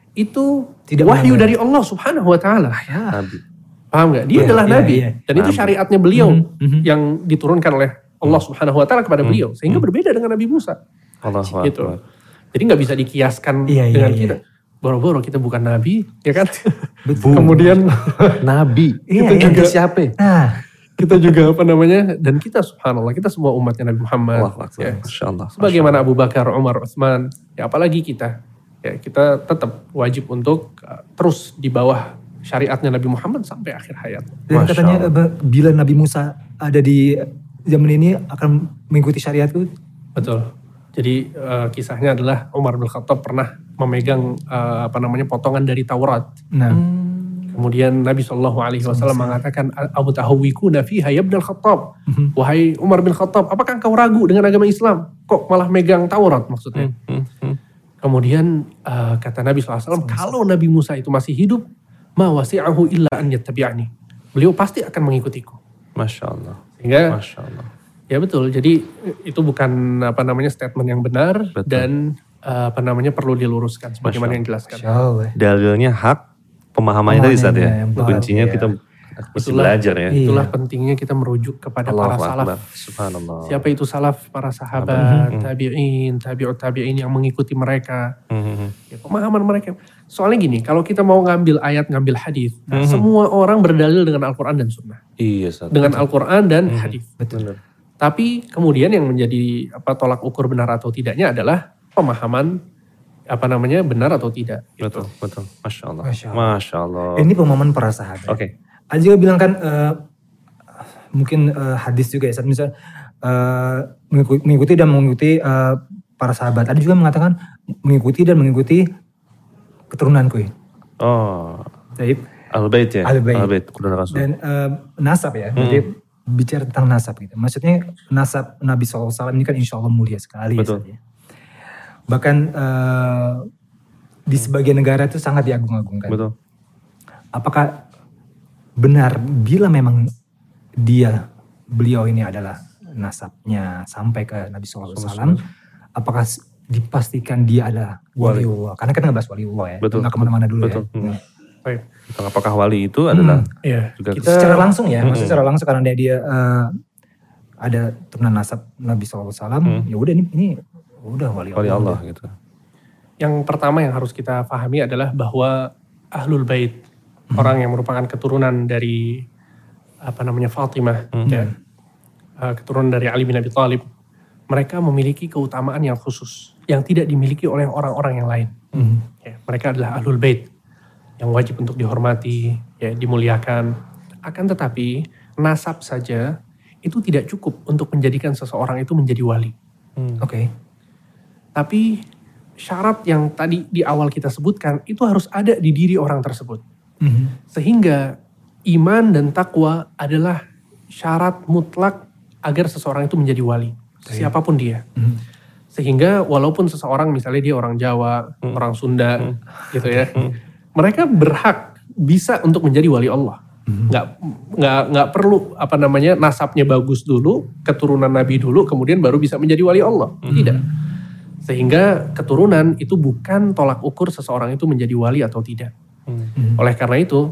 Speaker 1: itu tidak wahyu dari Allah Subhanahu Wa Taala. Ya. Nabi. Paham gak? Dia yeah, adalah yeah, Nabi. Yeah. Dan Nabi. Itu syariatnya beliau mm-hmm. yang diturunkan oleh Allah Subhanahu Wa Taala kepada mm-hmm. beliau. Sehingga mm-hmm. berbeda dengan Nabi Musa. Allah gitu. Allah. Jadi gak bisa dikiaskan yeah, dengan yeah, kita. Yeah. Boro-boro kita bukan Nabi, ya kan? Kemudian Nabi. Kita yeah, juga siapa? Nah. Kita juga apa namanya? Dan kita subhanallah, kita semua umatnya Nabi Muhammad. Allah, ya. Masya Allah. Sebagaimana Abu Bakar, Umar, Utsman. Ya apalagi kita. Ya kita tetap wajib untuk uh, terus di bawah syariatnya Nabi Muhammad sampai akhir hayat.
Speaker 5: Dan katanya bila Nabi Musa ada di zaman ini akan mengikuti syariatku.
Speaker 1: Betul. Jadi uh, kisahnya adalah Umar bin Khattab pernah memegang uh, apa namanya potongan dari Taurat. Nah. Hmm. Kemudian Nabi shallallahu alaihi wasallam mengatakan, Abu tahawwikuna fiha ya Ibnul Khattab. Hmm. Wahai Umar bin Khattab, apakah engkau ragu dengan agama Islam? Kok malah megang Taurat maksudnya? Hmm. Hmm. Kemudian uh, kata Nabi shallallahu alaihi wasallam, kalau Nabi Musa itu masih hidup, ma wasi'ahu illa an yattabi'ani. Beliau pasti akan mengikutiku.
Speaker 4: Masya Allah.
Speaker 1: Sehingga,
Speaker 4: Masya Allah.
Speaker 1: Ya betul. Jadi itu bukan apa namanya statement yang benar. Betul. Dan uh, apa namanya perlu diluruskan sebagaimana yang dijelaskan.
Speaker 4: Dalilnya hak, pemahamannya tadi Ustaz ya. Kuncinya ya. Kita mesti belajar ya.
Speaker 1: Itulah iya. pentingnya kita merujuk kepada Allah para salaf.
Speaker 4: Subhanallah.
Speaker 1: Siapa itu salaf? Para sahabat, mm-hmm. tabi'in, tabi'ut tabi'in yang mengikuti mereka. Mm-hmm. Ya, pemahaman mereka. Soalnya gini, kalau kita mau ngambil ayat, ngambil hadis, mm-hmm. nah, semua orang berdalil dengan Al-Quran dan Sunnah.
Speaker 4: Iya, Ustaz.
Speaker 1: Dengan Al-Quran dan mm-hmm. hadis.
Speaker 5: Betul.
Speaker 1: Tapi kemudian yang menjadi apa tolak ukur benar atau tidaknya adalah pemahaman apa namanya benar atau tidak.
Speaker 4: Gitu. Betul, betul. Masya Allah. Masya Allah. Masya Allah.
Speaker 5: Ini pemahaman para sahabat.
Speaker 4: Oke. Okay.
Speaker 5: Ada juga bilang kan uh, mungkin uh, hadis juga ya, saat misalnya uh, mengikuti, mengikuti dan mengikuti uh, para sahabat. Ada juga mengatakan mengikuti dan mengikuti keturunanku.
Speaker 4: Oh.
Speaker 5: Jadi
Speaker 4: Al-Bait ya.
Speaker 5: Al-Bait.
Speaker 4: Al-Bait keturunan Rasul.
Speaker 5: Dan uh, nasab ya. Hmm. Jadi bicara tentang nasab gitu. Maksudnya nasab Nabi shallallahu alaihi wasallam ini kan insya Allah mulia sekali.
Speaker 4: Betul.
Speaker 5: Ya, bahkan uh, di sebagian negara itu sangat diagung-agungkan.
Speaker 4: Betul.
Speaker 5: Apakah benar bila memang dia, beliau ini adalah nasabnya sampai ke Nabi shallallahu alaihi wasallam, apakah dipastikan dia adalah waliullah? Karena kita ngebahas waliullah ya,
Speaker 4: betul.
Speaker 5: Nggak kemana-mana dulu.
Speaker 4: Betul.
Speaker 5: Ya. Hmm.
Speaker 1: Baik.
Speaker 4: Apakah wali itu adalah
Speaker 5: hmm. ya. juga kita, secara langsung ya, hmm. maksudnya secara langsung karena dia, dia uh, ada turunan nasab Nabi shallallahu alaihi wasallam, hmm. ya udah ini, ini udah wali,
Speaker 4: wali Allah, Allah gitu.
Speaker 1: Yang pertama yang harus kita pahami adalah bahwa Ahlul Bait, hmm. orang yang merupakan keturunan dari apa namanya Fatimah, hmm. ya, uh, keturunan dari Ali bin Abi Thalib, mereka memiliki keutamaan yang khusus yang tidak dimiliki oleh orang-orang yang lain. Hmm. Ya, mereka adalah Ahlul Bait yang wajib untuk dihormati, ya, dimuliakan. Akan tetapi nasab saja itu tidak cukup untuk menjadikan seseorang itu menjadi wali.
Speaker 5: Hmm. Oke. Okay.
Speaker 1: Tapi syarat yang tadi di awal kita sebutkan itu harus ada di diri orang tersebut. Hmm. Sehingga iman dan takwa adalah syarat mutlak agar seseorang itu menjadi wali. Okay. Siapapun dia. Hmm. Sehingga walaupun seseorang misalnya dia orang Jawa, hmm. orang Sunda, hmm. gitu ya. Hmm. Mereka berhak bisa untuk menjadi wali Allah. Hmm. Nggak, nggak, nggak perlu apa namanya nasabnya bagus dulu, keturunan Nabi dulu, kemudian baru bisa menjadi wali Allah. Hmm. Tidak. Sehingga keturunan itu bukan tolak ukur seseorang itu menjadi wali atau tidak. Hmm. Oleh karena itu,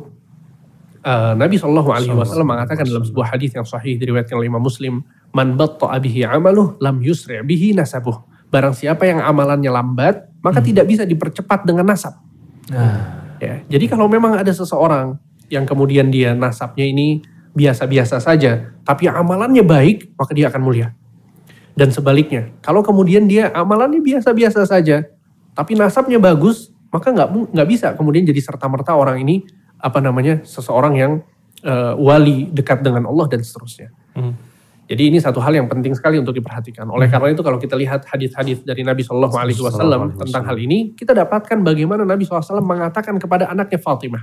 Speaker 1: uh, Nabi shallallahu alaihi wasallam mengatakan dalam sebuah hadis yang sahih diriwayatkan oleh Imam Muslim, man batta'a bihi amaluh lam yusri' bihi nasabuh. Barang siapa yang amalannya lambat, maka hmm. tidak bisa dipercepat dengan nasab. Nah. Ya, jadi kalau memang ada seseorang yang kemudian dia nasabnya ini biasa-biasa saja, tapi amalannya baik, maka dia akan mulia. Dan sebaliknya, kalau kemudian dia amalannya biasa-biasa saja, tapi nasabnya bagus, maka nggak nggak bisa kemudian jadi serta-merta orang ini apa namanya seseorang yang uh, wali dekat dengan Allah dan seterusnya. Hmm. Jadi ini satu hal yang penting sekali untuk diperhatikan. Oleh hmm. karena itu kalau kita lihat hadis-hadis dari Nabi Shallallahu Alaihi Wasallam tentang hal ini, kita dapatkan bagaimana Nabi shallallahu alaihi wasallam mengatakan kepada anaknya Fatimah,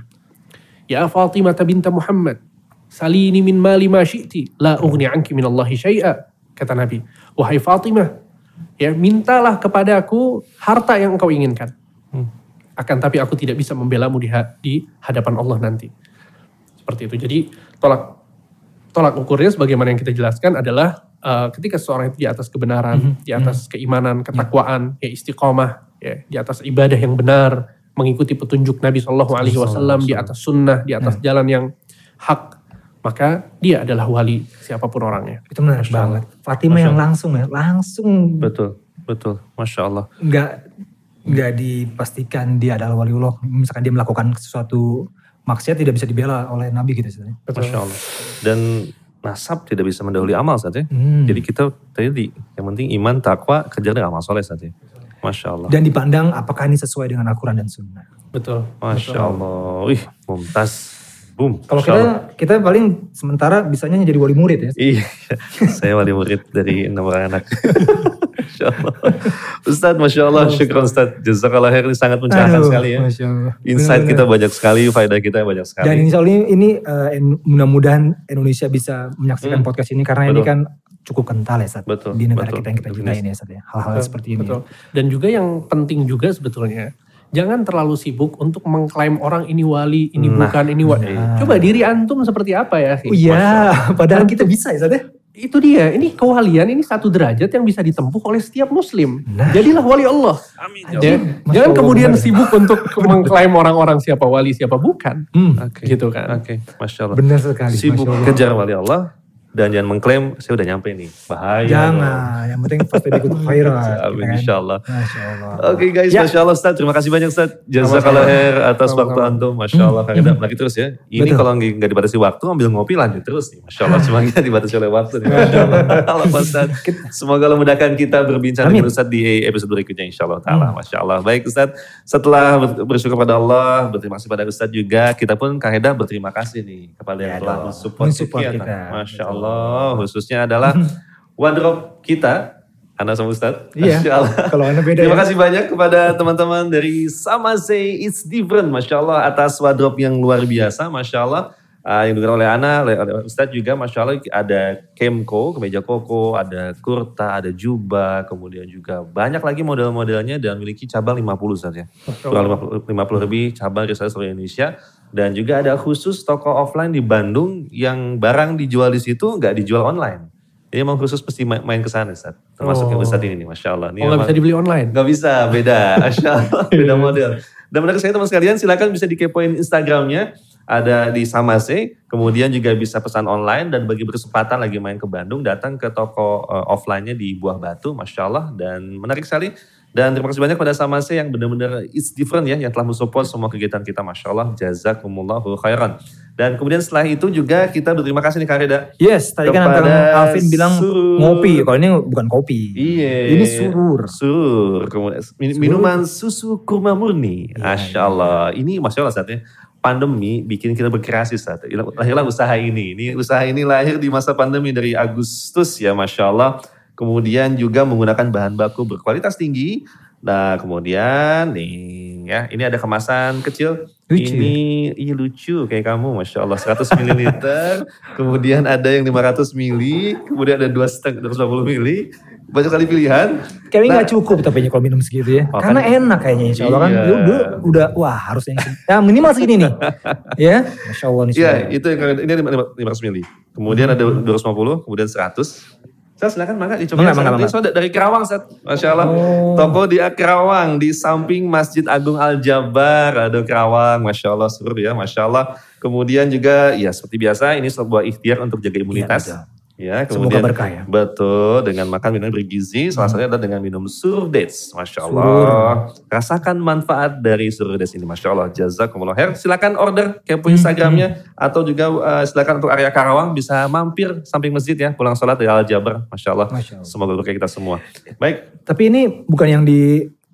Speaker 1: Ya Fatimah binta Muhammad, salini min mali ma syi'ti, la ughni anki min Allahi syai'a. Kata Nabi, wahai Fatimah, ya mintalah kepadaku harta yang engkau inginkan. Hmm. Akan tapi aku tidak bisa membelamu di, di hadapan Allah nanti. Seperti itu. Jadi tolak tolak ukurnya sebagaimana yang kita jelaskan adalah uh, ketika seseorang itu di atas kebenaran, mm-hmm. di atas mm-hmm. keimanan, ketakwaan, mm-hmm. ya istiqomah, ya di atas ibadah yang benar, mengikuti petunjuk Nabi Shallallahu Alaihi Wasallam, di atas sunnah, di atas yeah. jalan yang hak, maka dia adalah wali siapapun orangnya.
Speaker 5: Itu menarik banget. Fatimah yang langsung ya, langsung.
Speaker 4: Betul, betul, masya Allah.
Speaker 5: Enggak, enggak dipastikan dia adalah waliullah. Misalkan dia melakukan sesuatu maksiat tidak bisa dibela oleh Nabi gitu sebenarnya.
Speaker 4: Masya Allah. Dan nasab tidak bisa mendahului amal saja. Hmm. Jadi kita tadi yang penting iman, takwa, kejar dengan amal soleh saja. Masya Allah.
Speaker 5: Dan dipandang apakah ini sesuai dengan Al-Quran dan Sunnah.
Speaker 1: Betul.
Speaker 4: Masya Betul. Allah. Wih, mumtaz. Boom.
Speaker 5: Kalau kita kita paling sementara bisanya jadi wali murid ya.
Speaker 4: Iya, saya wali murid dari enam orang anak. Masya Allah. Ustadz, Masya Allah, syukran Ustadz. Jazakallah khair, ini sangat mencerahkan sekali ya. Masya Allah. Insight benar, kita benar. banyak sekali, faedah kita banyak sekali.
Speaker 5: Dan insya Allah ini uh, mudah-mudahan Indonesia bisa menyaksikan hmm. podcast ini karena betul. ini kan cukup kental ya Ustadz.
Speaker 4: Betul,
Speaker 5: di negara
Speaker 4: betul,
Speaker 5: kita yang kita cintai ini ya Ustadz ya. Hal-hal betul, seperti ini.
Speaker 1: Betul. Dan juga yang penting juga sebetulnya, jangan terlalu sibuk untuk mengklaim orang ini wali, ini nah, bukan, ini wali. Nah. Coba diri antum seperti apa ya?
Speaker 5: Oh iya, padahal kita bisa ya Ustadz.
Speaker 1: Itu dia, ini kewalian, ini satu derajat yang bisa ditempuh oleh setiap muslim. Nah. Jadilah wali Allah. Amin. Ya. Jangan kemudian benar. sibuk untuk mengklaim orang-orang siapa wali, siapa bukan. Hmm.
Speaker 4: Okay.
Speaker 1: Gitu kan.
Speaker 4: Oke, okay. Masya Allah.
Speaker 5: Benar sekali.
Speaker 4: Sibuk kejar wali Allah. Dan jangan mengklaim, saya udah nyampe nih. Bahaya.
Speaker 5: Jangan, loh. Yang penting pasti ikut viral.
Speaker 4: Amin, insya Allah.
Speaker 5: Masya Allah.
Speaker 4: Oke okay, guys, ya. Masya Allah Ustaz. Terima kasih banyak Ustaz. Jazakallah khair atas sama, waktu sama. antum. Masya Allah. Hmm. Kayaknya lagi terus ya. Ini Betul. kalau nggak dibatasi waktu, ambil ngopi lanjut terus nih. Masya Allah, semuanya dibatasi oleh waktu. Masya Allah. Allah Ustaz. Semoga Allah mudahkan kita berbincang dengan Ustaz di episode berikutnya insya Allah ta'ala. Hmm. Masya Allah. Baik Ustaz, setelah bersyukur pada Allah, berterima kasih pada Ustaz juga, kita pun Kang Heda berterima kasih nih kepada yang telah mensupport kita. Masya Allah. Khusus adalah wardrobe kita, Ana sama Ustadz.
Speaker 5: Iya, kalau Ana beda
Speaker 4: Terima
Speaker 5: ya.
Speaker 4: kasih banyak kepada teman-teman dari Samaseh It's Different, Masya Allah, atas wardrobe yang luar biasa, Masya Allah. Uh, yang diberikan oleh Ana, oleh, oleh Ustadz juga, Masya Allah, ada Kemko, kemeja koko, ada kurta, ada jubah, kemudian juga banyak lagi model-modelnya dan memiliki cabang lima puluh Ustadz ya. Kurang lima puluh lebih cabang di seluruh Indonesia. Dan juga ada khusus toko offline di Bandung yang barang dijual di situ nggak dijual online. Jadi emang khusus pasti main ke sana Ustaz. Termasuk oh. yang Ustaz ini nih, Masya Allah.
Speaker 1: Ini oh nggak bisa dibeli online?
Speaker 4: Nggak bisa, beda. Masya Allah, beda model. Dan menarik saya teman sekalian, silakan bisa dikepoin Instagramnya. Ada di Samaseh, kemudian juga bisa pesan online dan bagi berkesempatan lagi main ke Bandung, datang ke toko uh, offline-nya di Buah Batu, Masya Allah. Dan menarik sekali. Dan terima kasih banyak pada Samaseh yang benar-benar It's Different ya, yang telah mensupport semua kegiatan kita, Masya Allah. Jazakumullahu khairan. Dan kemudian setelah itu juga kita berterima kasih nih Kak Reda.
Speaker 5: Yes, tadi kan Kang Alvin bilang surur. Ngopi, kalau ini bukan kopi.
Speaker 4: Iya.
Speaker 5: Ini surur.
Speaker 4: Surur. Kemudian, minuman susu kurma murni. Ya, Masya Allah. Ya. Ini Masya Allah saatnya. Pandemi bikin kita berkreasi saat lahirlah usaha ini. Ini usaha ini lahir di masa pandemi dari Agustus ya, Masya Allah. Kemudian juga menggunakan bahan baku berkualitas tinggi. Nah kemudian nih ya, ini ada kemasan kecil. Lucu. Ini iya lucu kayak kamu, Masya Allah, seratus mililiter. Kemudian ada yang lima ratus mililiter. Kemudian ada dua setengah, dua ratus lima puluh mililiter. Banyak kali pilihan.
Speaker 5: Kayaknya nah, gak cukup tapi kalau minum segitu ya. Oh, karena kan, enak kayaknya insya Allah iya. kan. Udah, udah, wah harusnya. Ya minimal segini nih. Ya, Masya Allah nih.
Speaker 4: Iya itu yang ini lima ratus mililiter. Kemudian hmm. ada dua ratus lima puluh, kemudian seratus. Saya silakan mangga dicoba. Ini soda dari Kerawang, Ustaz. Masya Allah. Oh. Toko di Kerawang, di samping Masjid Agung Al-Jabar. Ada Kerawang, Masya Allah, seru ya, Masya Allah. Kemudian juga, ya seperti biasa, ini sebuah ikhtiar untuk jaga imunitas. Ya, ya kemudian,
Speaker 5: semoga berkah ya.
Speaker 4: Betul, dengan makan minuman bergizi. Salah satunya adalah dengan minum Surdates. Masya Allah. Sur. Rasakan manfaat dari Surdates ini, Masya Allah. Jazakumullah khair. Silakan order kepo Instagramnya. Hmm. Atau juga uh, silakan untuk area Karawang bisa mampir samping masjid ya. Pulang sholat dari Al-Jabar. Masya Allah. Masya Allah. Semoga berkah kita semua. Baik.
Speaker 5: Tapi ini bukan yang di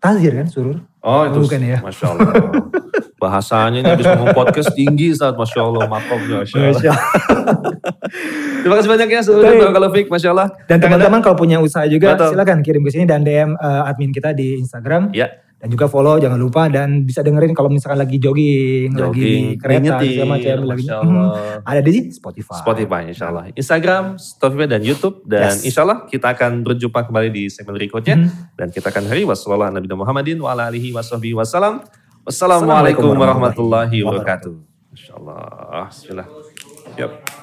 Speaker 5: Tazir kan surur?
Speaker 4: Oh itu
Speaker 5: bukan ya?
Speaker 4: Masya Allah. Bahasanya ini habis ngomong podcast tinggi saat Masya Allah. Makomnya Masya Allah. Masya Allah. Terima kasih banyak ya surur. Kalau Fik Masya Allah.
Speaker 5: Dan teman-teman kalau punya usaha juga betul. Silakan kirim ke sini dan D M uh, admin kita di Instagram. Ya. Dan juga follow jangan lupa dan bisa dengerin kalau misalkan lagi jogging, jogging lagi kereta segala macam lagi. Hmm, ada di Spotify.
Speaker 4: Spotify insya Allah. Instagram, Spotify dan YouTube dan yes. insya Allah kita akan berjumpa kembali di segmen berikutnya hmm. dan kita akan hari wassalamualaikum Nabi Muhammadin wa ala alihi washabihi wasallam. Wassalamualaikum warahmatullahi wabarakatuh. Insya Allah. Bismillah. Yep.